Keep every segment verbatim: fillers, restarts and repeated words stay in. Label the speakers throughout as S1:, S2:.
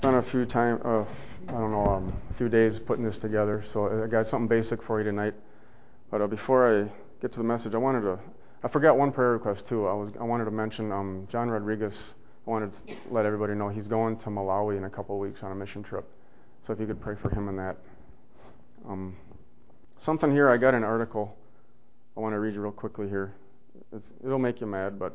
S1: Spent a few time, uh, I don't know, um, a few days putting this together, so I got something basic for you tonight. But uh, before I get to the message, I wanted to, I forgot one prayer request too. I was, I wanted to mention um, John Rodriguez. I wanted to let everybody know he's going to Malawi in a couple of weeks on a mission trip. So if you could pray for him in that. Um, something here, I got an article. I want to read you real quickly here. It's, it'll make you mad, but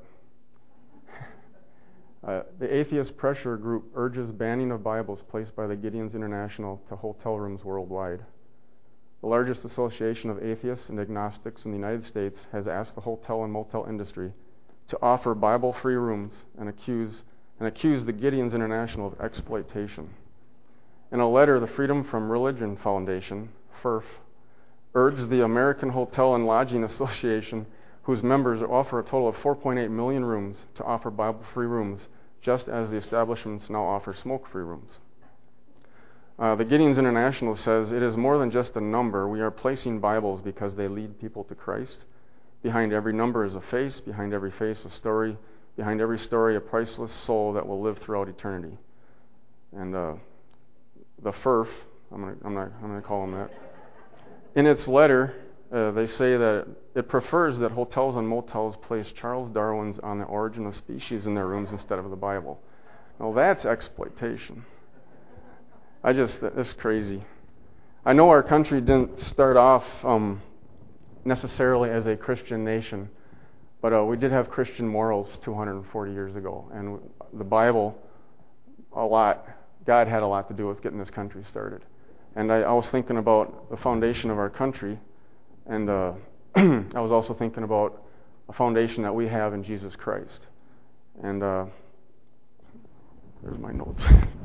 S1: uh, the Atheist Pressure Group urges banning of Bibles placed by the Gideons International to hotel rooms worldwide. The largest association of atheists and agnostics in the United States has asked the hotel and motel industry to offer Bible-free rooms and accuse and accuse the Gideons International of exploitation. In a letter, the Freedom from Religion Foundation, F R F, urged the American Hotel and Lodging Association, whose members offer a total of four point eight million rooms, to offer Bible-free rooms, just as the establishments now offer smoke-free rooms. Uh, the Gideons International says, it is more than just a number. We are placing Bibles because they lead people to Christ. Behind every number is a face. Behind every face, a story. Behind every story, a priceless soul that will live throughout eternity. And uh, the F R F, I'm going I'm not, I'm going to call them that. In its letter, uh, they say that it prefers that hotels and motels place Charles Darwin's On the Origin of Species in their rooms instead of the Bible. Well, that's exploitation. I just, it's crazy. I know our country didn't start off um, necessarily as a Christian nation, but uh, we did have Christian morals two hundred forty years ago, and the Bible, a lot, God had a lot to do with getting this country started. And I, I was thinking about the foundation of our country, and uh, I was also thinking about a foundation that we have in Jesus Christ. And uh, there's my notes.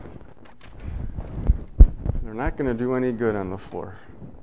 S1: They're not going to do any good on the floor.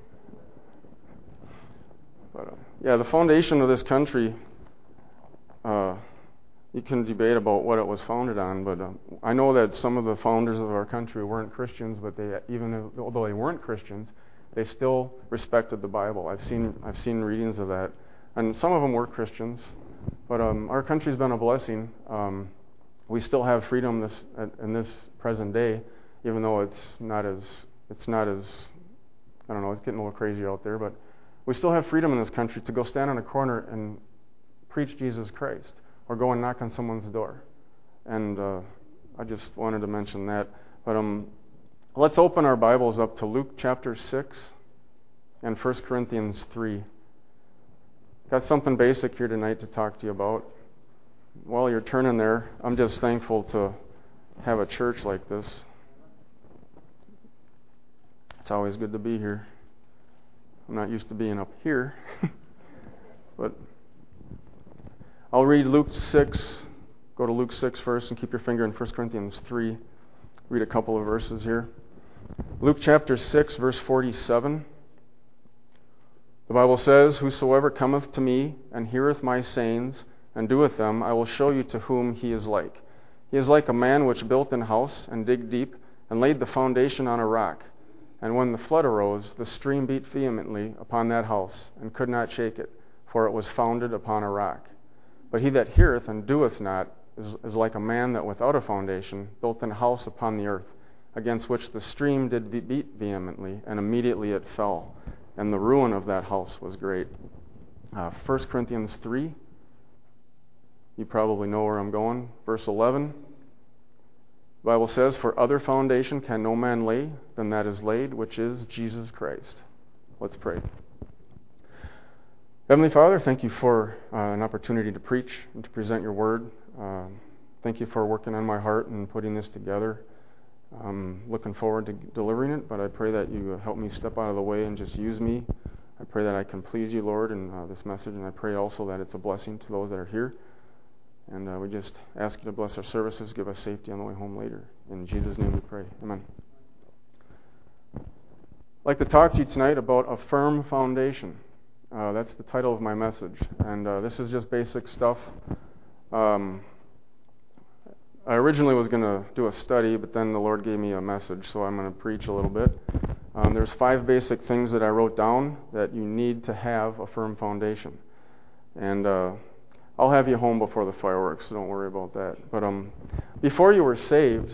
S1: But uh, yeah, the foundation of this country, uh, you can debate about what it was founded on, but uh, I know that some of the founders of our country weren't Christians, but they, even although they weren't Christians, they still respected the Bible. I've seen I've seen readings of that, and some of them were Christians. But um, our country's been a blessing. Um, we still have freedom this in this present day, even though it's not as it's not as I don't know, it's getting a little crazy out there, but we still have freedom in this country to go stand on a corner and preach Jesus Christ, or go and knock on someone's door. And uh, I just wanted to mention that. But um, let's open our Bibles up to Luke chapter six and First Corinthians three. Got something basic here tonight to talk to you about. While you're turning there, I'm just thankful to have a church like this. It's always good to be here. I'm not used to being up here. But I'll read Luke six. Go to Luke six first and keep your finger in First Corinthians three. Read a couple of verses here. Luke chapter six, verse forty-seven. The Bible says, whosoever cometh to me and heareth my sayings and doeth them, I will show you to whom he is like. He is like a man which built an house and digged deep and laid the foundation on a rock. And when the flood arose, the stream beat vehemently upon that house and could not shake it, for it was founded upon a rock. But he that heareth and doeth not is, is like a man that without a foundation built an house upon the earth, against which the stream did beat vehemently, and immediately it fell. And the ruin of that house was great. Uh, First Corinthians three. You probably know where I'm going. Verse eleven. The Bible says, for other foundation can no man lay than that is laid, which is Jesus Christ. Let's pray. Heavenly Father, thank you for uh, an opportunity to preach and to present your word. Uh, thank you for working on my heart and putting this together. I'm looking forward to delivering it, but I pray that you help me step out of the way and just use me. I pray that I can please you, Lord, in uh, this message, and I pray also that it's a blessing to those that are here. And uh, we just ask you to bless our services, give us safety on the way home later. In Jesus' name we pray. Amen. I'd like to talk to you tonight about a firm foundation. Uh, that's the title of my message. And uh, this is just basic stuff. Um, I originally was going to do a study, but then the Lord gave me a message, so I'm going to preach a little bit. Um, there's five basic things that I wrote down that you need to have a firm foundation. And uh, I'll have you home before the fireworks, so don't worry about that. But um, before you were saved,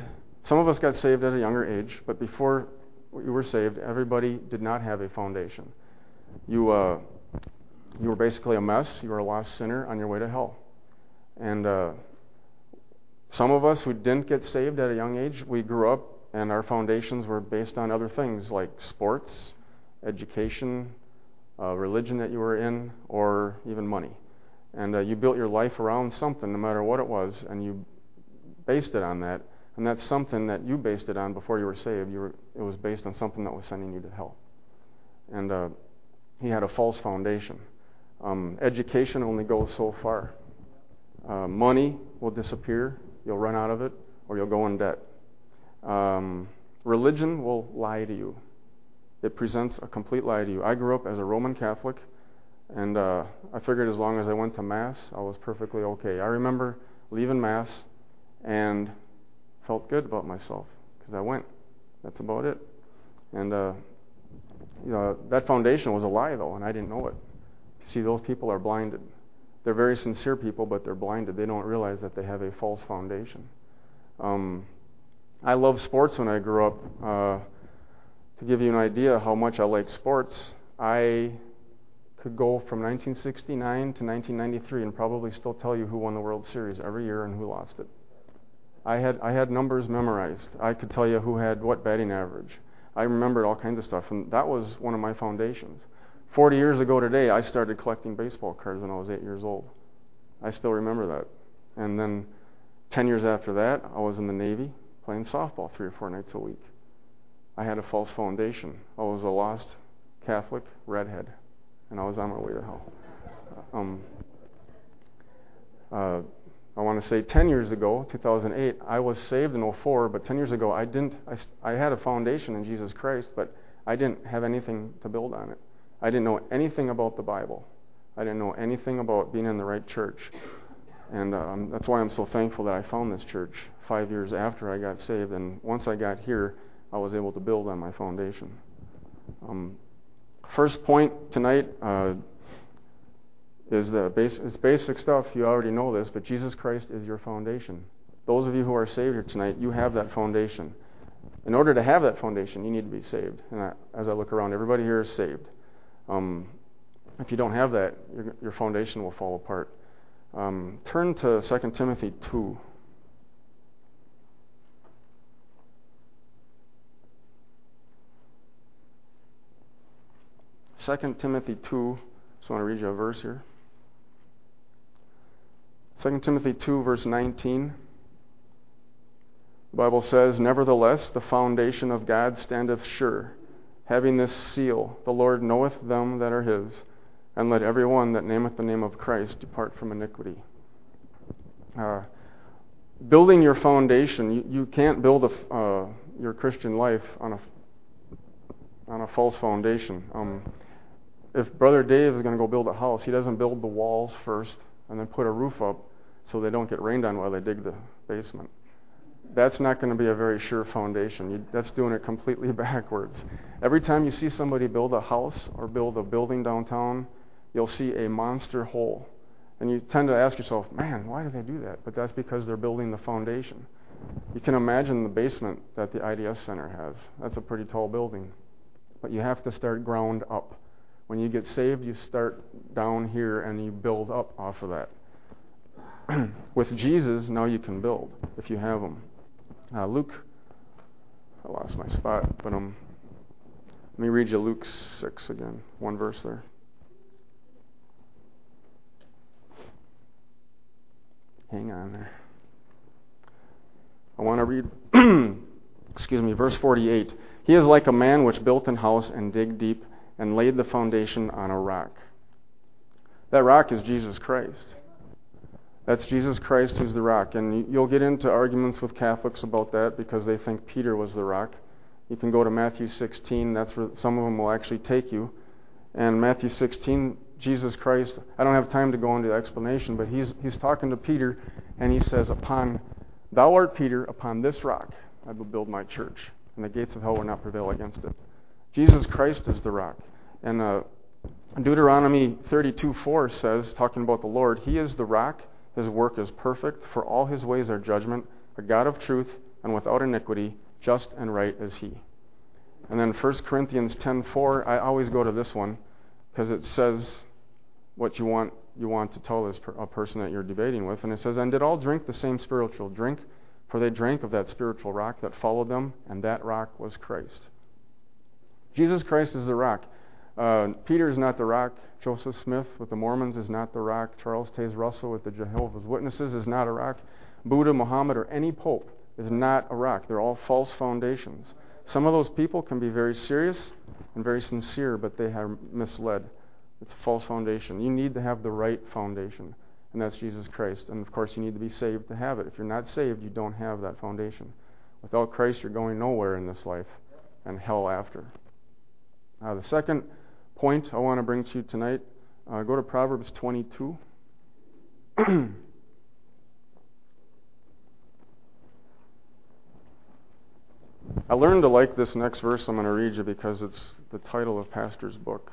S1: Some of us got saved at a younger age, but before you were saved, everybody did not have a foundation. You uh, you were basically a mess. You were a lost sinner on your way to hell. And uh, some of us who didn't get saved at a young age, we grew up and our foundations were based on other things like sports, education, uh, religion that you were in, or even money. And uh, you built your life around something, no matter what it was, and you based it on that. And that's something that you based it on before you were saved. You were, it was based on something that was sending you to hell. And uh, he had a false foundation. Um, education only goes so far. Uh, money will disappear. You'll run out of it, or you'll go in debt. Um, religion will lie to you. It presents a complete lie to you. I grew up as a Roman Catholic, and uh, I figured as long as I went to Mass, I was perfectly okay. I remember leaving Mass and felt good about myself because I went. That's about it. And uh, you know, that foundation was a lie, though, and I didn't know it. See, those people are blinded. They're very sincere people, but they're blinded. They don't realize that they have a false foundation. Um, I loved sports when I grew up. Uh, to give you an idea how much I like sports, I could go from nineteen sixty-nine to nineteen ninety-three and probably still tell you who won the World Series every year and who lost it. I had I had numbers memorized. I could tell you who had what batting average. I remembered all kinds of stuff, and that was one of my foundations. Forty years ago today, I started collecting baseball cards when I was eight years old. I still remember that. And then ten years after that, I was in the Navy playing softball three or four nights a week. I had a false foundation. I was a lost Catholic redhead, and I was on my way to hell. Um, uh, I want to say ten years ago, two thousand eight, I was saved in oh four, but ten years ago I didn't. I, I had a foundation in Jesus Christ, but I didn't have anything to build on it. I didn't know anything about the Bible. I didn't know anything about being in the right church. And um, that's why I'm so thankful that I found this church five years after I got saved. And once I got here, I was able to build on my foundation. Um, first point tonight uh, is the base, it's basic stuff. You already know this, but Jesus Christ is your foundation. Those of you who are saved here tonight, you have that foundation. In order to have that foundation, you need to be saved. And I, as I look around, everybody here is saved. Um, if you don't have that, your, your foundation will fall apart. Um, turn to Second Timothy two. Second Timothy two. Just want to read you a verse here. Second Timothy two, verse nineteen. The Bible says, "Nevertheless, the foundation of God standeth sure, having this seal, the Lord knoweth them that are his, and let every one that nameth the name of Christ depart from iniquity." Uh, building your foundation, you, you can't build a, uh, your Christian life on a on a false foundation. Um, if Brother Dave is going to go build a house, he doesn't build the walls first and then put a roof up so they don't get rained on while they dig the basement. That's not going to be a very sure foundation. You, that's doing it completely backwards. Every time you see somebody build a house or build a building downtown, you'll see a monster hole. And you tend to ask yourself, man, why do they do that? But that's because they're building the foundation. You can imagine the basement that the I D S Center has. That's a pretty tall building. But you have to start ground up. When you get saved, you start down here and you build up off of that. With Jesus, now you can build if you have him. Uh, Luke, I lost my spot, but um, let me read you Luke six again, one verse there. Hang on there. I want to read, excuse me, verse forty-eight. "He is like a man which built an house and digged deep and laid the foundation on a rock." That rock is Jesus Christ. That's Jesus Christ who's the rock. And you'll get into arguments with Catholics about that because they think Peter was the rock. You can go to Matthew sixteen. That's where some of them will actually take you. And Matthew sixteen, Jesus Christ, I don't have time to go into the explanation, but he's he's talking to Peter, and he says, "Upon thou art Peter, upon this rock I will build my church, and the gates of hell will not prevail against it." Jesus Christ is the rock. And uh, Deuteronomy thirty-two four says, talking about the Lord, "He is the rock, his work is perfect, for all his ways are judgment, a God of truth, and without iniquity, just and right as he. And then First Corinthians ten four, I always go to this one because it says what you want you want to tell this per, a person that you're debating with. And it says, and did all drink the same spiritual drink? For they drank of that spiritual rock that followed them, and that rock was Christ. Jesus Christ is the rock. Uh, Peter is not the rock. Joseph Smith with the Mormons is not the rock. Charles Taze Russell with the Jehovah's Witnesses is not a rock. Buddha, Muhammad, or any pope is not a rock. They're all false foundations. Some of those people can be very serious and very sincere, but they have misled. It's a false foundation. You need to have the right foundation, and that's Jesus Christ. And of course, you need to be saved to have it. If you're not saved, you don't have that foundation. Without Christ, you're going nowhere in this life, and hell after. Uh, the second point I want to bring to you tonight, uh, go to Proverbs twenty-two. I learned to like this next verse I'm going to read you because it's the title of Pastor's book.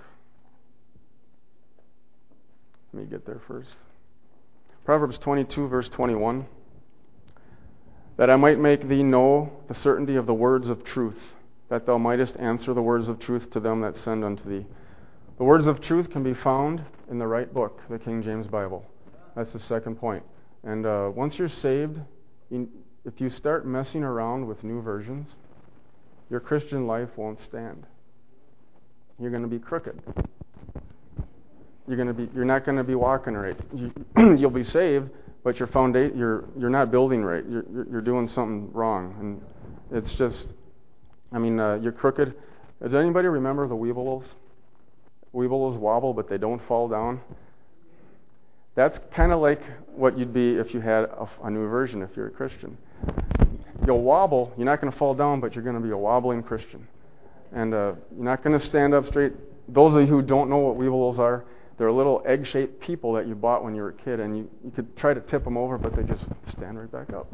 S1: Let me get there first. Proverbs twenty-two, verse twenty-one. That I might make thee know the certainty of the words of truth, that thou mightest answer the words of truth to them that send unto thee. The words of truth can be found in the right book, the King James Bible. That's the second point. And uh, once you're saved, you, if you start messing around with new versions, your Christian life won't stand. You're going to be crooked. You're going to be. You're not going to be walking right. You, you'll be saved, but your foundation. You're you're not building right. You're you're, you're doing something wrong, and it's just. I mean, uh, you're crooked. Does anybody remember the Weebles? Weebles wobble, but they don't fall down. That's kind of like what you'd be if you had a, a new version. If you're a Christian, you'll wobble. You're not going to fall down, but you're going to be a wobbling Christian, and uh, you're not going to stand up straight. Those of you who don't know what Weebles are, they're little egg-shaped people that you bought when you were a kid, and you, you could try to tip them over, but they just stand right back up.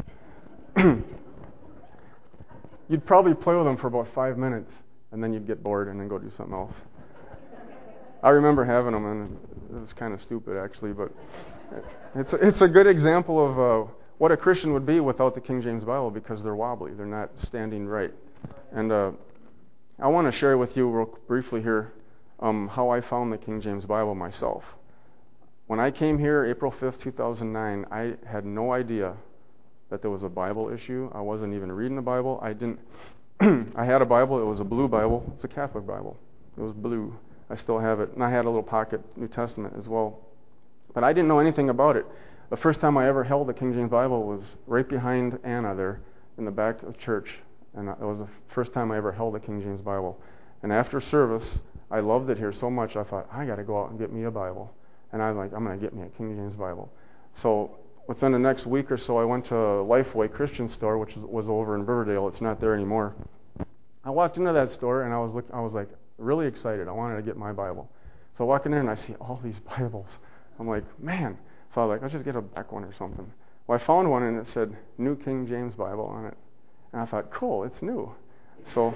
S1: You'd probably play with them for about five minutes, and then you'd get bored and then go do something else. I remember having them, and it was kind of stupid, actually, but it's a, it's a good example of uh, what a Christian would be without the King James Bible, because they're wobbly. They're not standing right. And uh, I want to share with you real briefly here Um, how I found the King James Bible myself. When I came here April fifth, two thousand nine, I had no idea that there was a Bible issue. I wasn't even reading the Bible. I didn't. I had a Bible. It was a blue Bible. It's a Catholic Bible. It was blue. I still have it. And I had a little pocket New Testament as well. But I didn't know anything about it. The first time I ever held the King James Bible was right behind Anna there in the back of church. And it was the first time I ever held a King James Bible. And after service, I loved it here so much, I thought, I got to go out and get me a Bible. And I'm like, I'm going to get me a King James Bible. So within the next week or so, I went to Lifeway Christian store, which was over in Riverdale. It's not there anymore. I walked into that store, and I was look, I was like really excited. I wanted to get my Bible. So I walk in there, and I see all these Bibles. I'm like, man. So I was like, I'll just get a black one or something. Well, I found one, and it said New King James Bible on it. And I thought, cool, it's new. So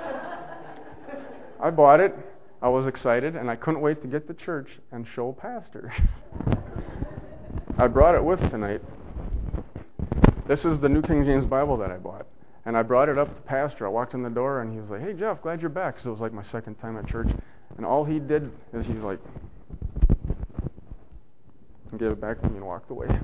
S1: I bought it. I was excited, and I couldn't wait to get to church and show Pastor. I brought it with tonight. This is the New King James Bible that I bought. And I brought it up to Pastor. I walked in the door, and he was like, hey, Jeff, glad you're back. Because it was like my second time at church. And all he did is he's like, and gave it back to me and walked away.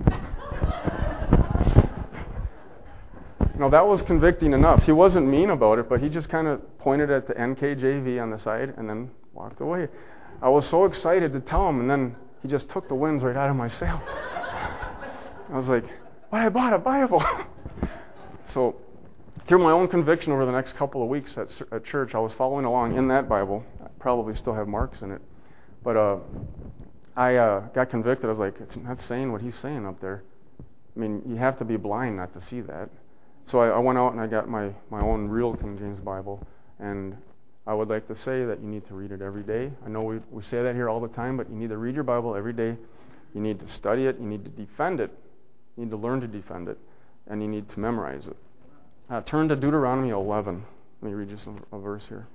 S1: Now, that was convicting enough. He wasn't mean about it, but he just kind of pointed at the N K J V on the side and then walked away. I was so excited to tell him, and then he just took the winds right out of my sail. I was like, but I bought a Bible. So, through my own conviction over the next couple of weeks at, at church, I was following along in that Bible. I probably still have marks in it. But uh, I uh, got convicted. I was like, it's not saying what he's saying up there. I mean, you have to be blind not to see that. So I, I went out and I got my, my own real King James Bible, and I would like to say that you need to read it every day. I know we, we say that here all the time, but you need to read your Bible every day. You need to study it. You need to defend it. You need to learn to defend it, and you need to memorize it. Uh, turn to Deuteronomy eleven. Let me read you some, a verse here.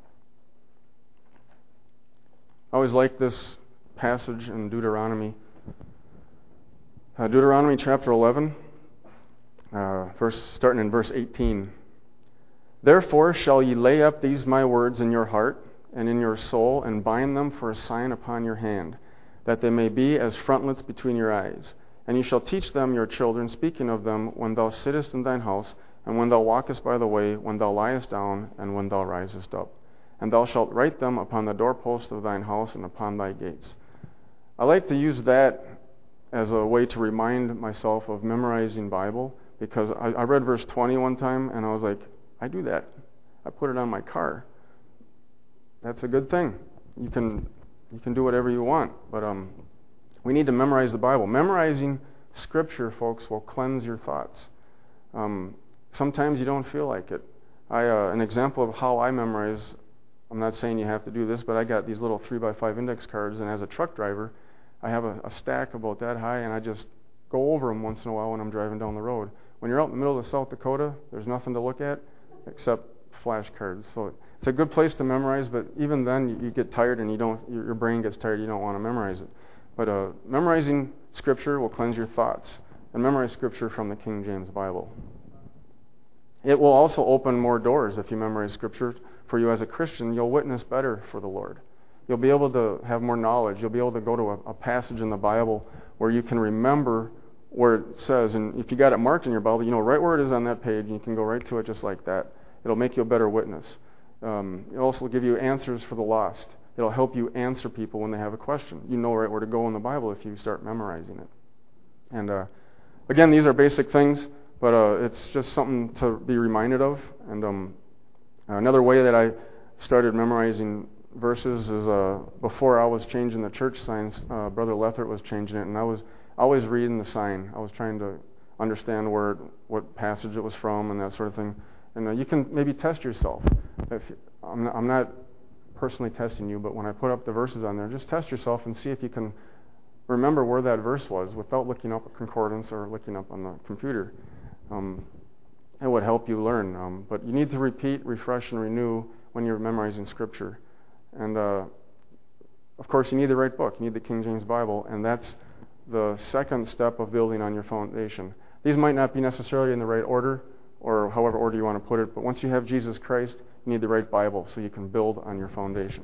S1: I always like this passage in Deuteronomy. Uh, Deuteronomy chapter eleven. uh, verse starting in verse eighteen. Therefore shall ye lay up these my words in your heart and in your soul, and bind them for a sign upon your hand, that they may be as frontlets between your eyes. And ye shall teach them your children, speaking of them when thou sittest in thine house, and when thou walkest by the way, when thou liest down, and when thou risest up. And thou shalt write them upon the doorpost of thine house and upon thy gates. I like to use that as a way to remind myself of memorizing Bible, because I, I read verse twenty one time, and I was like, I do that. I put it on my car. That's a good thing. You can you can do whatever you want, but um, we need to memorize the Bible. Memorizing Scripture, folks, will cleanse your thoughts. Um, sometimes you don't feel like it. I uh, an example of how I memorize. I'm not saying you have to do this, but I got these little three by five index cards, and as a truck driver, I have a, a stack about that high, and I just go over them once in a while when I'm driving down the road. When you're out in the middle of South Dakota, there's nothing to look at except flashcards. So it's a good place to memorize, but even then you, you get tired and you don't. Your, your brain gets tired. You don't want to memorize it. But uh, memorizing Scripture will cleanse your thoughts, and memorize Scripture from the King James Bible. It will also open more doors if you memorize Scripture. For you as a Christian, you'll witness better for the Lord. You'll be able to have more knowledge. You'll be able to go to a, a passage in the Bible where you can remember where it says, and if you got it marked in your Bible, you know right where it is on that page, and you can go right to it just like that. It'll make you a better witness. Um, it'll also give you answers for the lost. It'll help you answer people when they have a question. You know right where to go in the Bible if you start memorizing it. And uh, again, these are basic things, but uh, it's just something to be reminded of. And um, another way that I started memorizing verses is uh, before I was changing the church signs, uh, Brother Lethert was changing it, and I was always reading the sign. I was trying to understand where, what passage it was from and that sort of thing. And uh, you can maybe test yourself. If I'm not, I'm not personally testing you, but when I put up the verses on there, just test yourself and see if you can remember where that verse was without looking up a concordance or looking up on the computer. Um, it would help you learn. Um, but you need to repeat, refresh, and renew when you're memorizing Scripture. And uh, of course, you need the right book. You need the King James Bible, and that's the second step of building on your foundation. These might not be necessarily in the right order, or however order you want to put it, but once you have Jesus Christ, you need the right Bible so you can build on your foundation.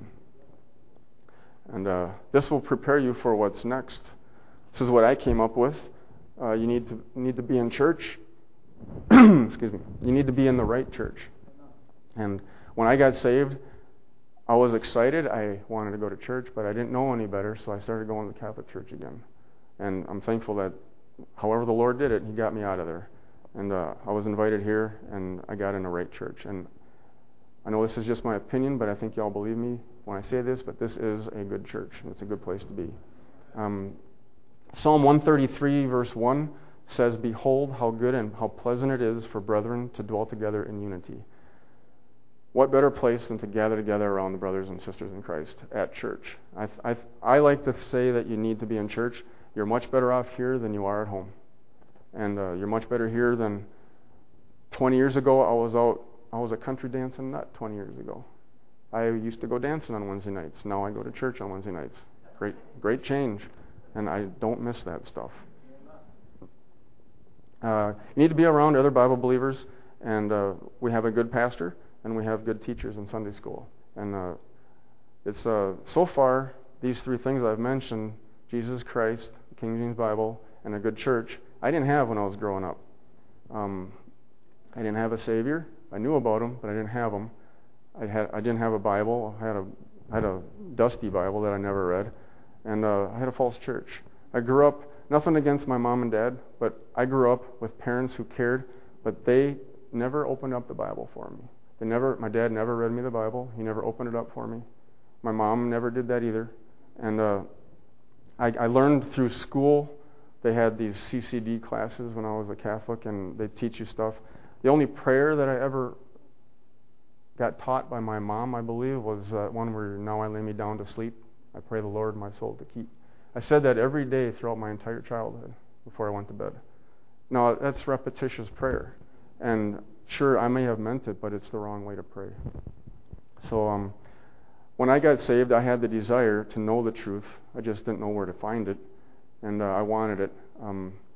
S1: And uh, this will prepare you for what's next. This is what I came up with. Uh, you need to you need to be in church. Excuse me. You need to be in the right church. And when I got saved, I was excited. I wanted to go to church, but I didn't know any better, so I started going to the Catholic Church again. And I'm thankful that however the Lord did it, He got me out of there. And uh, I was invited here, and I got in the right church. And I know this is just my opinion, but I think y'all believe me when I say this, but this is a good church, and it's a good place to be. Um, Psalm one thirty-three, verse one says, Behold, how good and how pleasant it is for brethren to dwell together in unity. What better place than to gather together around the brothers and sisters in Christ at church? I, I, I like to say that you need to be in church. You're much better off here than you are at home. And uh, you're much better here than twenty years ago. I was out, I was a country dancing nut twenty years ago. I used to go dancing on Wednesday nights. Now I go to church on Wednesday nights. Great, great change. And I don't miss that stuff. Uh, you need to be around other Bible believers. And uh, we have a good pastor. And we have good teachers in Sunday school. And uh, it's uh, so far, these three things I've mentioned, Jesus Christ, the King James Bible, and a good church, I didn't have when I was growing up. Um, I didn't have a Savior. I knew about Him, but I didn't have Him. I had I didn't have a Bible. I had a I had a dusty Bible that I never read, and uh, I had a false church. I grew up, nothing against my mom and dad, but I grew up with parents who cared, but they never opened up the Bible for me. They never. My dad never read me the Bible. He never opened it up for me. My mom never did that either. And uh, I, I learned through school. They had these C C D classes when I was a Catholic, and they teach you stuff. The only prayer that I ever got taught by my mom, I believe, was uh, one where, now I lay me down to sleep. I pray the Lord my soul to keep. I said that every day throughout my entire childhood before I went to bed. Now, that's repetitious prayer. And sure, I may have meant it, but it's the wrong way to pray. So um, when I got saved, I had the desire to know the truth. I just didn't know where to find it, and uh, I wanted it. Um,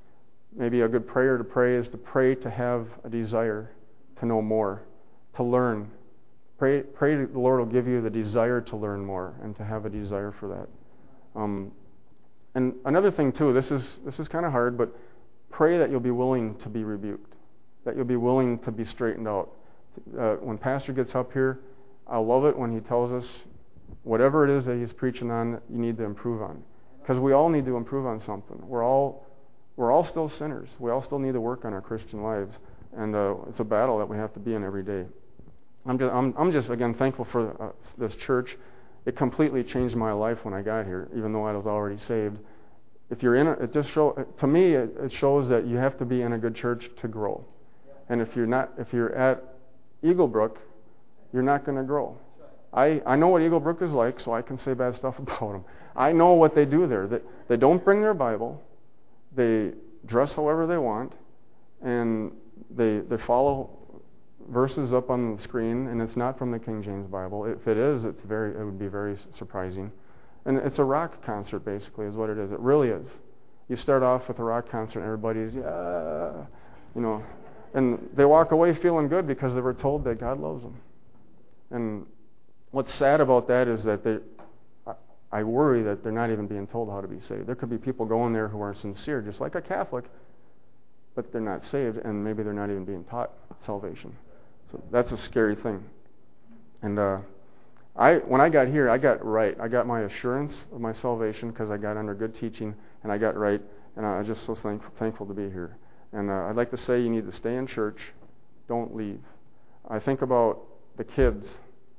S1: maybe a good prayer to pray is to pray to have a desire to know more, to learn. Pray, pray the Lord will give you the desire to learn more and to have a desire for that. Um, and another thing too, this is this is kind of hard, but pray that you'll be willing to be rebuked, that you'll be willing to be straightened out. Uh, when Pastor gets up here, I love it when he tells us whatever it is that he's preaching on, you need to improve on, because we all need to improve on something. We're all we're all still sinners. We all still need to work on our Christian lives, and uh, it's a battle that we have to be in every day. I'm just, I'm, I'm just again thankful for uh, this church. It completely changed my life when I got here, even though I was already saved. If you're in it, it just show to me it, it shows that you have to be in a good church to grow. And if you're not, if you're at Eagle Brook, you're not going to grow. I, I know what Eagle Brook is like, so I can say bad stuff about them. I know what they do there. They, they don't bring their Bible. They dress however they want, and they they follow verses up on the screen, and it's not from the King James Bible. If it is, it's very it would be very surprising. And it's a rock concert, basically, is what it is. It really is. You start off with a rock concert, and everybody's, yeah, you know, and they walk away feeling good because they were told that God loves them. And what's sad about that is that they, I worry that they're not even being told how to be saved. There could be people going there who are sincere, just like a Catholic, but they're not saved, and maybe they're not even being taught salvation. So that's a scary thing. And uh, I, when I got here, I got right. I got my assurance of my salvation because I got under good teaching, and I got right, and I'm just so thankful, thankful to be here. And uh, I'd like to say you need to stay in church. Don't leave. I think about the kids.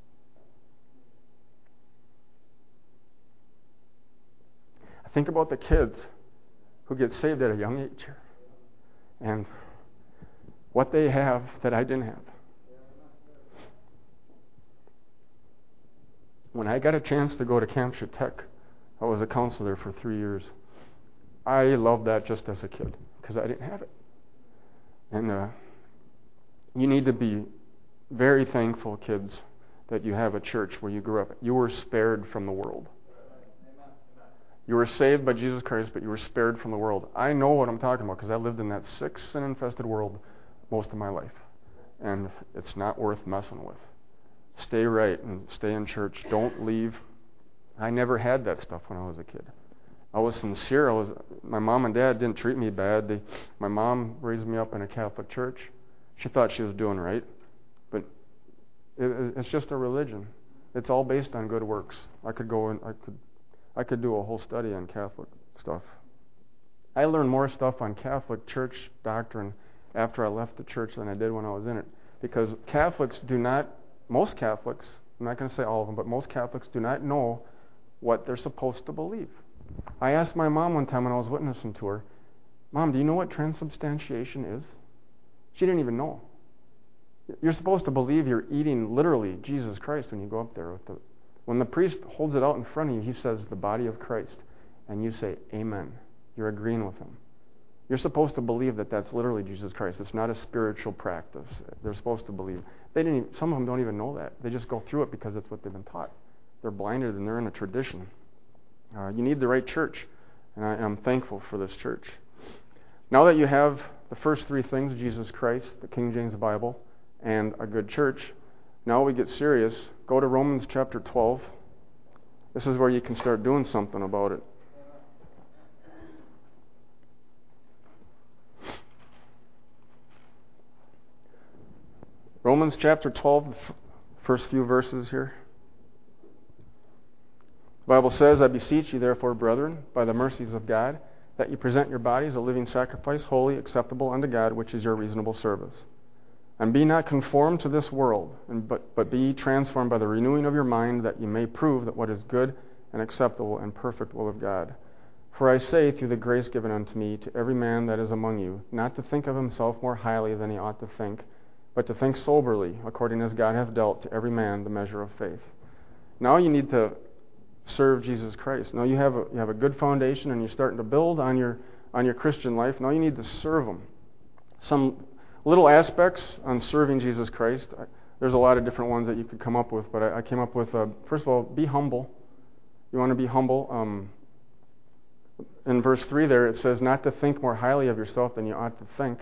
S1: I think about the kids who get saved at a young age here, and what they have that I didn't have. When I got a chance to go to Camp Tech, I was a counselor for three years. I loved that just as a kid because I didn't have it. And uh, you need to be very thankful, kids, that you have a church where you grew up. You were spared from the world. You were saved by Jesus Christ, but you were spared from the world. I know what I'm talking about because I lived in that sick, sin-infested world most of my life. And it's not worth messing with. Stay right and stay in church. Don't leave. I never had that stuff when I was a kid. I was sincere. I was. My mom and dad didn't treat me bad. They, my mom raised me up in a Catholic church. She thought she was doing right, but it, it's just a religion. It's all based on good works. I could go and I could, I could do a whole study on Catholic stuff. I learned more stuff on Catholic church doctrine after I left the church than I did when I was in it, because Catholics do not. Most Catholics, I'm not going to say all of them, but most Catholics do not know what they're supposed to believe. I asked my mom one time when I was witnessing to her, Mom, do you know what transubstantiation is? She didn't even know. You're supposed to believe you're eating literally Jesus Christ when you go up there. With the, when the priest holds it out in front of you, he says the body of Christ, and you say amen. You're agreeing with him. You're supposed to believe that that's literally Jesus Christ. It's not a spiritual practice. They're supposed to believe. They didn't. Even, some of them don't even know that. They just go through it because that's what they've been taught. They're blinded and they're in a tradition. Uh, you need the right church, and I am thankful for this church. Now that you have the first three things, Jesus Christ, the King James Bible, and a good church, now we get serious. Go to Romans chapter twelve. This is where you can start doing something about it. Romans chapter twelve, the first few verses here. The Bible says, I beseech you therefore, brethren, by the mercies of God, that you present your bodies a living sacrifice, holy, acceptable unto God, which is your reasonable service. And be not conformed to this world, and but, but be ye transformed by the renewing of your mind, that you may prove that what is good and acceptable and perfect will of God. For I say, through the grace given unto me, to every man that is among you, not to think of himself more highly than he ought to think, but to think soberly, according as God hath dealt to every man the measure of faith. Now you need to serve Jesus Christ. Now you have a, you have a good foundation and you're starting to build on your on your Christian life. Now you need to serve Him. Some little aspects on serving Jesus Christ. I, there's a lot of different ones that you could come up with, but I, I came up with, uh, first of all, be humble. You want to be humble. Um, in verse three there, it says not to think more highly of yourself than you ought to think.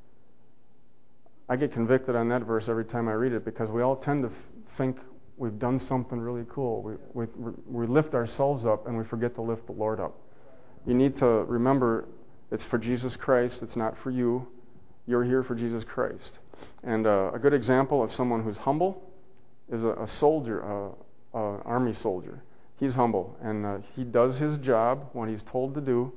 S1: I get convicted on that verse every time I read it because we all tend to think we've done something really cool. We, we, we lift ourselves up and we forget to lift the Lord up. You need to remember it's for Jesus Christ. It's not for you. You're here for Jesus Christ. And uh, a good example of someone who's humble is a, a soldier, an army soldier. He's humble, and uh, he does his job when he's told to do,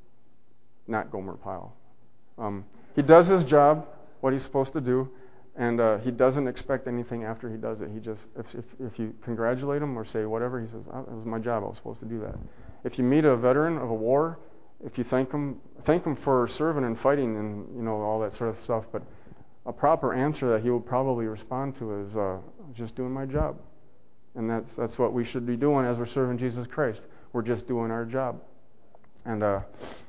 S1: not Gomer Pyle. Um, he does his job, what he's supposed to do, and uh, he doesn't expect anything after he does it. He just, if, if, if you congratulate him or say whatever, he says, oh, it was my job, I was supposed to do that. If you meet a veteran of a war, if you thank him, thank him for serving and fighting and, you know, all that sort of stuff, but a proper answer that he will probably respond to is, uh, just doing my job. And that's that's what we should be doing as we're serving Jesus Christ. We're just doing our job. And uh,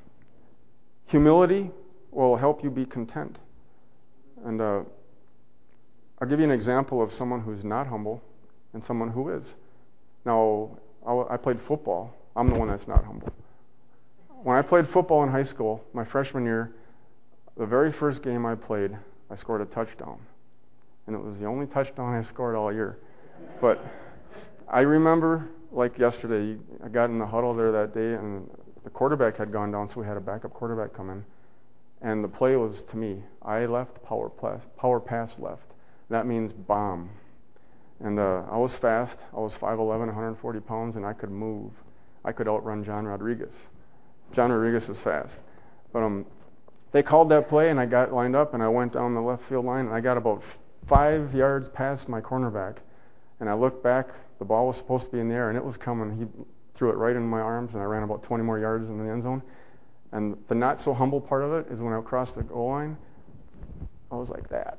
S1: humility will help you be content. And uh, I'll give you an example of someone who's not humble and someone who is. Now, I played football. I'm the one that's not humble. When I played football in high school, my freshman year, the very first game I played, I scored a touchdown. And it was the only touchdown I scored all year. But I remember, like yesterday, I got in the huddle there that day, and the quarterback had gone down, so we had a backup quarterback come in. And the play was to me. I left, power pass, power pass left. That means bomb. And uh, I was fast. I was five eleven, one hundred forty pounds, and I could move. I could outrun John Rodriguez. John Rodriguez is fast. But um, they called that play, and I got lined up, and I went down the left field line, and I got about five yards past my cornerback. And I looked back. The ball was supposed to be in the air, and it was coming. He threw it right in my arms, and I ran about twenty more yards in the end zone. And the not-so-humble part of it is when I crossed the goal line, I was like that.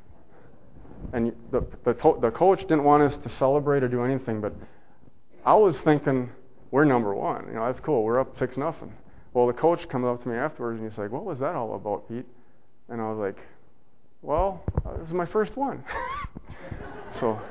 S1: And the the, to- the coach didn't want us to celebrate or do anything, but I was thinking, we're number one. You know, that's cool. We're up six nothing. Well, the coach comes up to me afterwards, and he's like, what was that all about, Pete? And I was like, well, uh, this is my first one. so...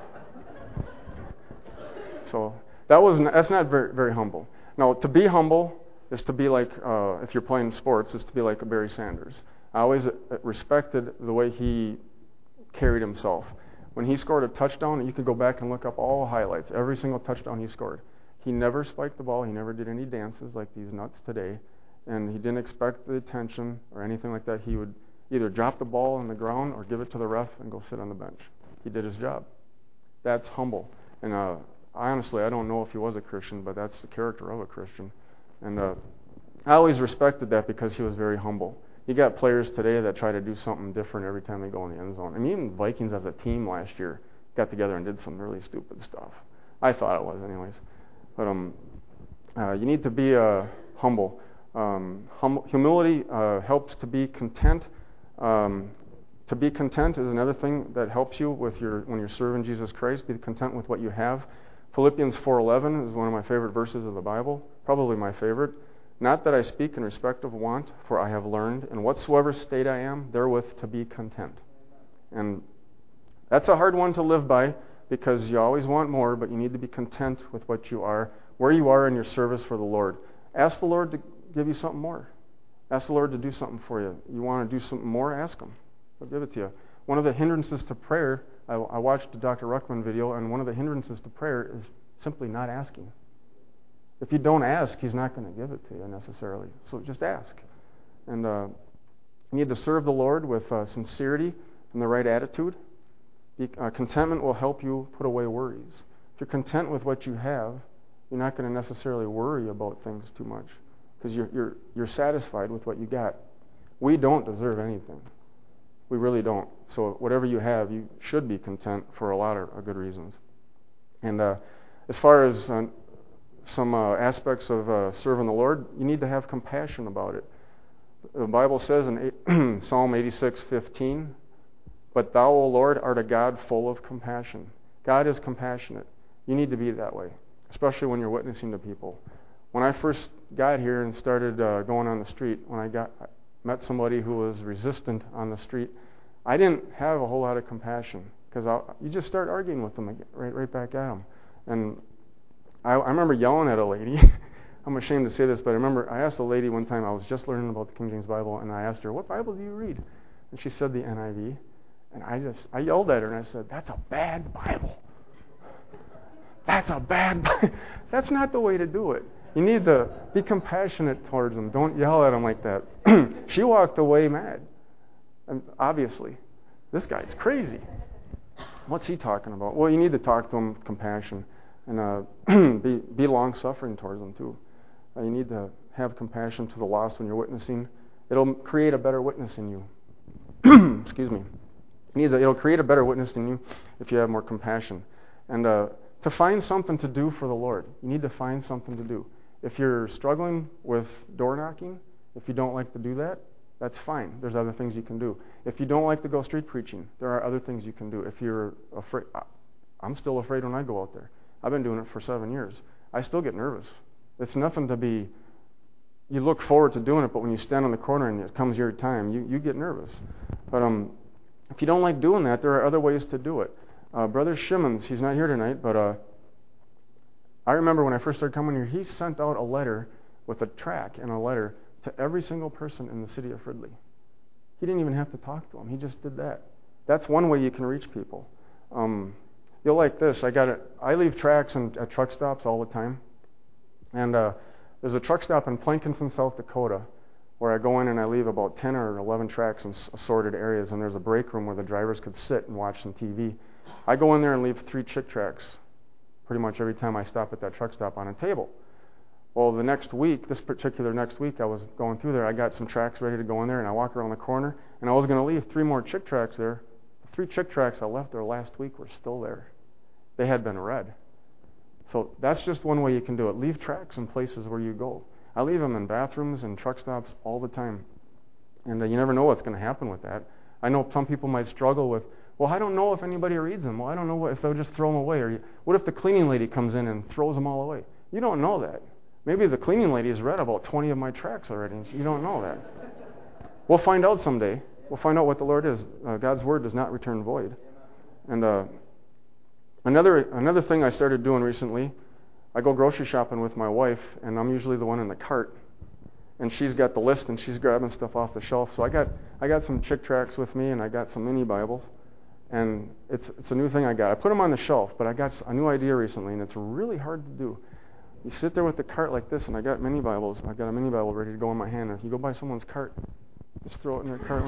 S1: So that was that's not very very humble. Now, to be humble is to be like, uh, if you're playing sports, is to be like a Barry Sanders. I always respected the way he carried himself. When he scored a touchdown, you could go back and look up all the highlights, every single touchdown he scored. He never spiked the ball. He never did any dances like these nuts today. And he didn't expect the attention or anything like that. He would either drop the ball on the ground or give it to the ref and go sit on the bench. He did his job. That's humble. And uh, honestly, I don't know if he was a Christian, but that's the character of a Christian. And uh, I always respected that because he was very humble. You got players today that try to do something different every time they go in the end zone. I mean, even Vikings as a team last year got together and did some really stupid stuff. I thought it was anyways. But um, uh, you need to be uh, humble. Um, hum- humility uh, helps to be content. Um, to be content is another thing that helps you with your when you're serving Jesus Christ. Be content with what you have. Philippians four eleven is one of my favorite verses of the Bible, probably my favorite. Not that I speak in respect of want, for I have learned, in whatsoever state I am, therewith to be content. And that's a hard one to live by, because you always want more, but you need to be content with what you are, where you are in your service for the Lord. Ask the Lord to give you something more. Ask the Lord to do something for you. You want to do something more, ask Him. He'll give it to you. One of the hindrances to prayer, I, I watched the Doctor Ruckman video, and one of the hindrances to prayer is simply not asking. If you don't ask, He's not going to give it to you necessarily. So just ask. And uh, you need to serve the Lord with uh, sincerity and the right attitude. Be, uh, contentment will help you put away worries. If you're content with what you have, you're not going to necessarily worry about things too much, because you're, you're, you're satisfied with what you got. We don't deserve anything. We really don't. So whatever you have, you should be content for a lot of, of good reasons. And uh, as far as uh, some uh, aspects of uh, serving the Lord, you need to have compassion about it. The Bible says in eight, Psalm eighty-six fifteen, "But thou, O Lord, art a God full of compassion." God is compassionate. You need to be that way, especially when you're witnessing to people. When I first got here and started uh, going on the street, when I got met somebody who was resistant on the street, I didn't have a whole lot of compassion, because you just start arguing with them, right, right back at them. And I, I remember yelling at a lady. I'm ashamed to say this, but I remember I asked a lady one time, I was just learning about the King James Bible, and I asked her, what Bible do you read? And she said the N I V. And I just, I yelled at her and I said, that's a bad Bible. That's a bad Bible. That's not the way to do it. You need to be compassionate towards them. Don't yell at them like that. She walked away mad. And obviously, this guy's crazy. What's he talking about? Well, you need to talk to them with compassion and uh, be, be long-suffering towards them too. Uh, you need to have compassion to the lost when you're witnessing. It'll create a better witness in you. Excuse me. You need to, it'll create a better witness in you if you have more compassion. And uh, to find something to do for the Lord, you need to find something to do. If you're struggling with door knocking, if you don't like to do that, that's fine. There's other things you can do. If you don't like to go street preaching, there are other things you can do. If you're afraid, I'm still afraid when I go out there. I've been doing it for seven years. I still get nervous. It's nothing to be, you look forward to doing it, but when you stand on the corner and it comes your time, you, you get nervous. But um, if you don't like doing that, there are other ways to do it. Uh, Brother Shimmons, he's not here tonight, but uh, I remember when I first started coming here, he sent out a letter with a tract and a letter to every single person in the city of Fridley. He didn't even have to talk to them. He just did that. That's one way you can reach people. Um, you'll like this. I got it. I leave tracts in, at truck stops all the time. And uh, there's a truck stop in Plankinson, South Dakota, where I go in and I leave about ten or eleven tracts in assorted areas, and there's a break room where the drivers could sit and watch some T V. I go in there and leave three chick tracts pretty much every time I stop at that truck stop on a table. Well, the next week, this particular next week, I was going through there. I got some tracts ready to go in there, and I walk around the corner, and I was going to leave three more chick tracts there. The three chick tracts I left there last week were still there. They had been read. So that's just one way you can do it. Leave tracts in places where you go. I leave them in bathrooms and truck stops all the time. And uh, you never know what's going to happen with that. I know some people might struggle with, well, I don't know if anybody reads them. Well, I don't know what, if they'll just throw them away. Or you, what if the cleaning lady comes in and throws them all away? You don't know that. Maybe the cleaning lady has read about twenty of my tracts already. And you don't know that. We'll find out someday. We'll find out what the Lord is. Uh, God's word does not return void. And uh, another another thing I started doing recently, I go grocery shopping with my wife, and I'm usually the one in the cart. And she's got the list, and she's grabbing stuff off the shelf. So I got I got some chick tracts with me, and I got some mini Bibles. And it's it's a new thing I got. I put them on the shelf, but I got a new idea recently, and it's really hard to do. You sit there with the cart like this, and I got mini Bibles. I got a mini Bible ready to go in my hand. And if you go by someone's cart, just throw it in their cart.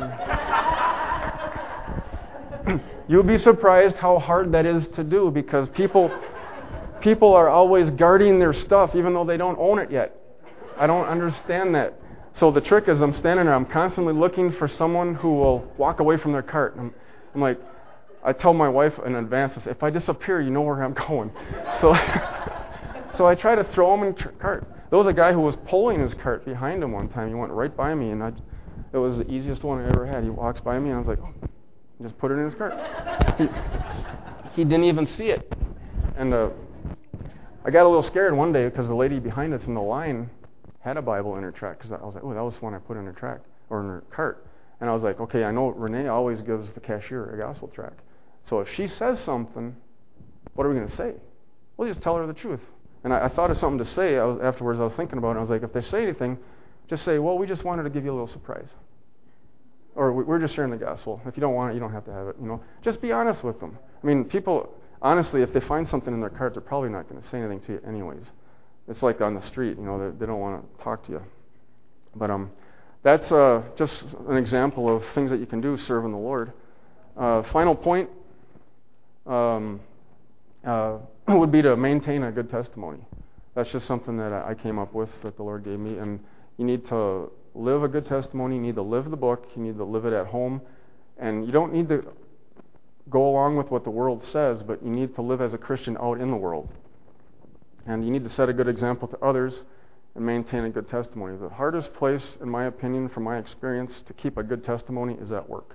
S1: You'll be surprised how hard that is to do, because people people are always guarding their stuff even though they don't own it yet. I don't understand that. So the trick is I'm standing there, I'm constantly looking for someone who will walk away from their cart. I'm, I'm like, I tell my wife in advance, I say, if I disappear, you know where I'm going. So so I try to throw him in the cart. There was a guy who was pulling his cart behind him one time. He went right by me, and I, it was the easiest one I ever had. He walks by me, and I was like, oh, just put it in his cart. He, he didn't even see it. And uh, I got a little scared one day because the lady behind us in the line had a Bible in her tract, because I was like, oh, that was the one I put in her tract, or in her cart. And I was like, okay, I know Renee always gives the cashier a gospel tract. So if she says something, what are we going to say? We'll just tell her the truth. And I, I thought of something to say. I was, afterwards, I was thinking about it. I was like, if they say anything, just say, well, we just wanted to give you a little surprise. Or we're just sharing the gospel. If you don't want it, you don't have to have it. You know, just be honest with them. I mean, people, honestly, if they find something in their cart, they're probably not going to say anything to you anyways. It's like on the street, you know, they, they don't want to talk to you. But um, that's uh, just an example of things that you can do serving the Lord. Uh, final point um, uh, would be to maintain a good testimony. That's just something that I came up with that the Lord gave me. And you need to live a good testimony. You need to live the book. You need to live it at home. And you don't need to go along with what the world says, but you need to live as a Christian out in the world. And you need to set a good example to others and maintain a good testimony. The hardest place, in my opinion, from my experience, to keep a good testimony is at work.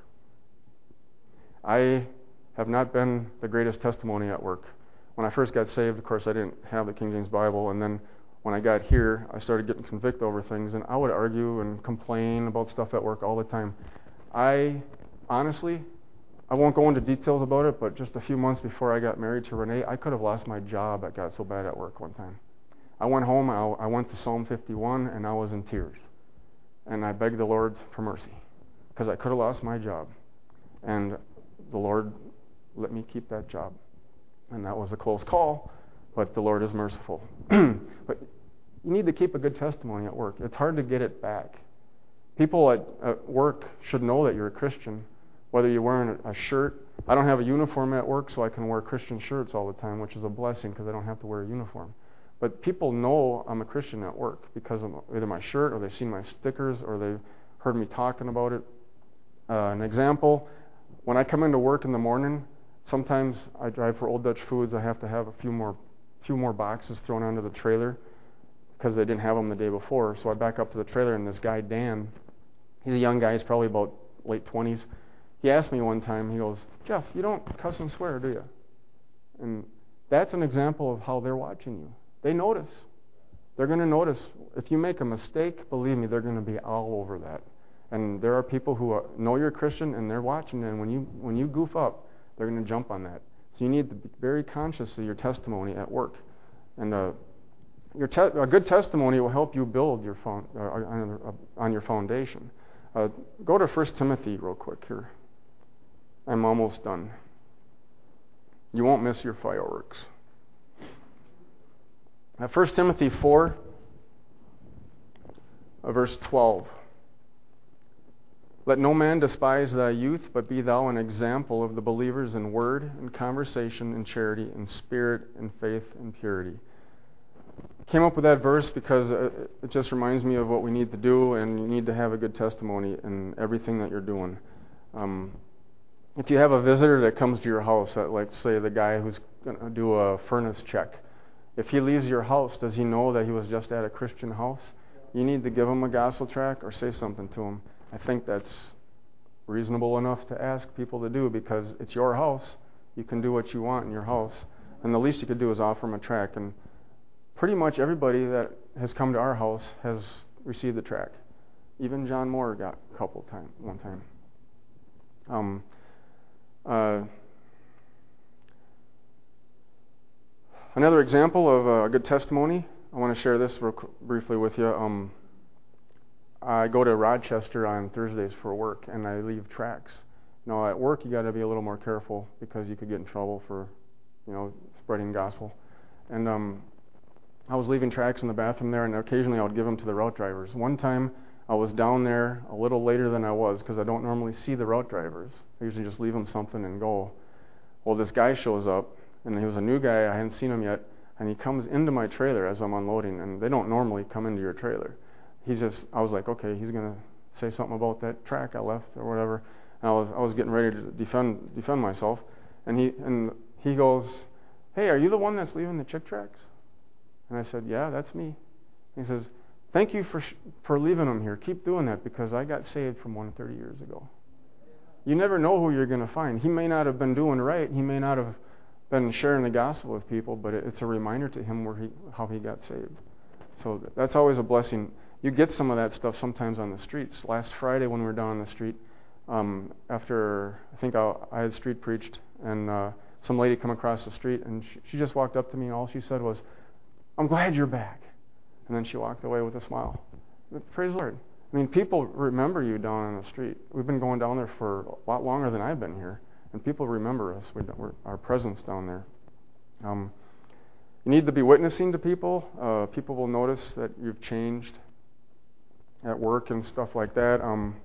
S1: I have not been the greatest testimony at work. When I first got saved, of course, I didn't have the King James Bible, and then when I got here, I started getting convicted over things, and I would argue and complain about stuff at work all the time. I, honestly, I won't go into details about it, but just a few months before I got married to Renee, I could have lost my job. I got so bad at work one time. I went home, I, I went to Psalm fifty-one, and I was in tears. And I begged the Lord for mercy, because I could have lost my job. And the Lord let me keep that job. And that was a close call, but the Lord is merciful. But you need to keep a good testimony at work. It's hard to get it back. People at, at work should know that you're a Christian, whether you're wearing a shirt. I don't have a uniform at work, so I can wear Christian shirts all the time, which is a blessing because I don't have to wear a uniform. But people know I'm a Christian at work because of either my shirt, or they've seen my stickers, or they've heard me talking about it. Uh, an example, when I come into work in the morning, sometimes I drive for Old Dutch Foods. I have to have a few more few more boxes thrown onto the trailer because they didn't have them the day before. So I back up to the trailer, and this guy, Dan, he's a young guy. He's probably about late twenties. He asked me one time, he goes, "Jeff, you don't cuss and swear, do you?" And that's an example of how they're watching you. They notice. They're going to notice. If you make a mistake, believe me, they're going to be all over that. And there are people who are, know you're a Christian, and they're watching, and when you when you goof up, they're going to jump on that. So you need to be very conscious of your testimony at work. And uh, your te- a good testimony will help you build your phone, uh, on, on your foundation. Uh, go to First Timothy real quick here. I'm almost done. You won't miss your fireworks. Uh, First Timothy four, uh, verse twelve. Let no man despise thy youth, but be thou an example of the believers in word, in conversation, in charity, in spirit, in faith, in purity. I came up with that verse because it just reminds me of what we need to do, and you need to have a good testimony in everything that you're doing. Um, if you have a visitor that comes to your house, like say the guy who's going to do a furnace check, if he leaves your house, does he know that he was just at a Christian house? You need to give him a gospel tract or say something to him. I think that's reasonable enough to ask people to do because it's your house. You can do what you want in your house. And the least you could do is offer them a tract. And pretty much everybody that has come to our house has received the tract. Even John Moore got a couple times, one time. Um, uh, another example of a good testimony, I want to share this real briefly with you. Um, I go to Rochester on Thursdays for work, and I leave tracts. Now, at work, you got to be a little more careful because you could get in trouble for, you know, spreading gospel. And um, I was leaving tracts in the bathroom there, and occasionally I would give them to the route drivers. One time, I was down there a little later than I was because I don't normally see the route drivers. I usually just leave them something and go. Well, this guy shows up, and he was a new guy. I hadn't seen him yet, and he comes into my trailer as I'm unloading, and they don't normally come into your trailer. He's just, I was like, okay, he's going to say something about that track I left or whatever. And I was I was getting ready to defend defend myself. And he and he goes, "Hey, are you the one that's leaving the chick tracks?" And I said, "Yeah, that's me." And he says, "Thank you for sh- for leaving them here. Keep doing that because I got saved from one thirty years ago." You never know who you're going to find. He may not have been doing right. He may not have been sharing the gospel with people, but it, it's a reminder to him where he how he got saved. So that's always a blessing. You get some of that stuff sometimes on the streets. Last Friday when we were down on the street, um, after I think I, I had street preached, and uh, some lady come across the street, and she, she just walked up to me, and all she said was, "I'm glad you're back." And then she walked away with a smile. Praise the Lord. I mean, people remember you down on the street. We've been going down there for a lot longer than I've been here, and people remember us, we're, we're, our presence down there. Um, you need to be witnessing to people. Uh, people will notice that you've changed at work and stuff like that. Um,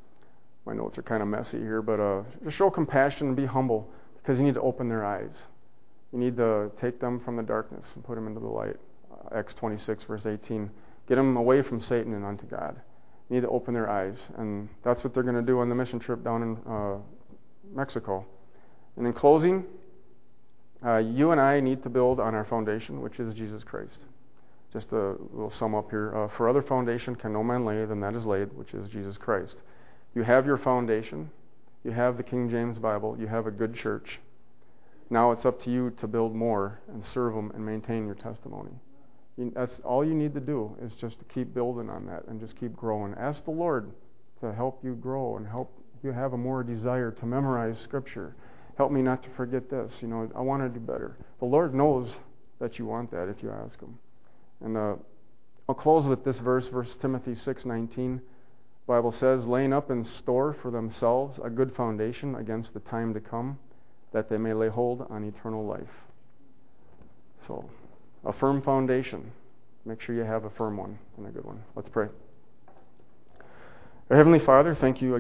S1: my notes are kind of messy here, but uh, just show compassion and be humble because you need to open their eyes. You need to take them from the darkness and put them into the light. Uh, Acts twenty-six, verse eighteen. Get them away from Satan and unto God. You need to open their eyes, and that's what they're going to do on the mission trip down in uh, Mexico. And in closing, uh, you and I need to build on our foundation, which is Jesus Christ. Just a little sum up here. Uh, for other foundation can no man lay than that is laid, which is Jesus Christ. You have your foundation. You have the King James Bible. You have a good church. Now it's up to you to build more and serve them and maintain your testimony. You, that's all you need to do is just to keep building on that and just keep growing. Ask the Lord to help you grow and help you have a more desire to memorize Scripture. Help me not to forget this. You know, I want to do better. The Lord knows that you want that if you ask Him. And uh, I'll close with this verse, First Timothy six nineteen. The Bible says, laying up in store for themselves a good foundation against the time to come, that they may lay hold on eternal life. So, a firm foundation. Make sure you have a firm one and a good one. Let's pray. Our Heavenly Father, thank you again.